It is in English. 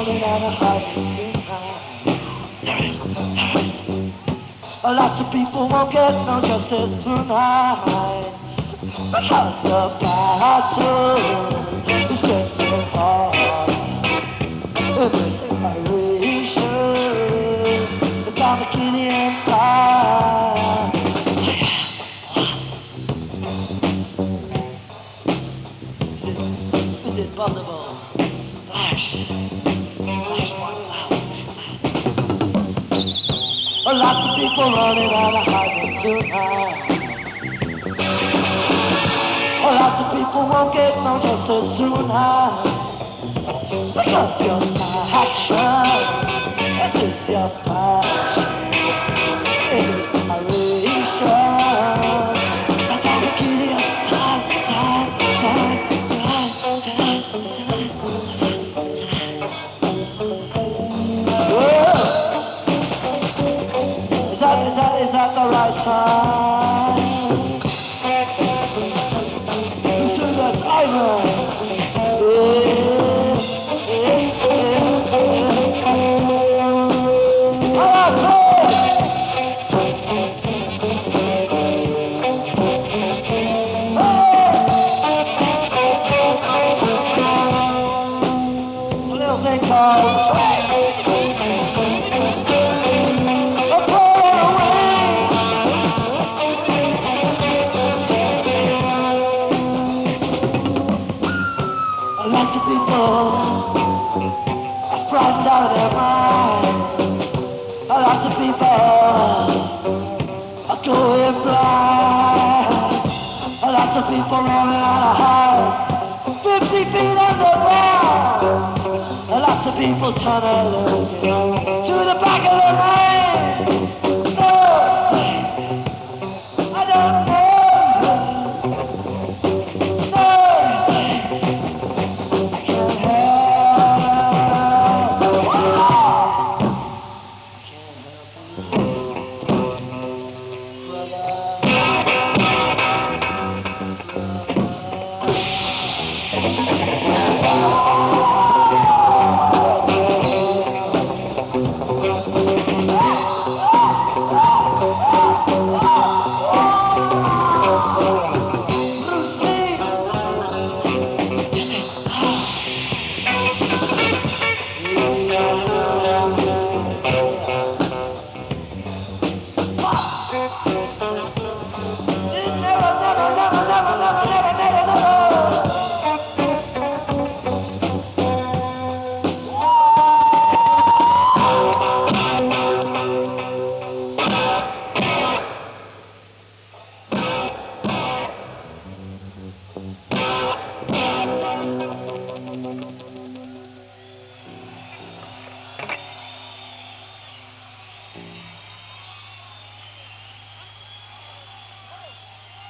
running out of hiding tonight. Lots of people won't get no justice tonight because the battle is getting hard in this generation. It's on the Gideon time. Is it possible? Flash one out. Lots of people running out of hiding tonight. Lots of people won't get no justice tonight because your action is your passion. It is narration. That's how we get it. Time. Is that the right time? Who's doing that island? A little thing called lots of people are frightened out of their mind. Lots of people are going blind. Lots of people running out of height, 50 feet underground. Lots of people turning to the back of the night.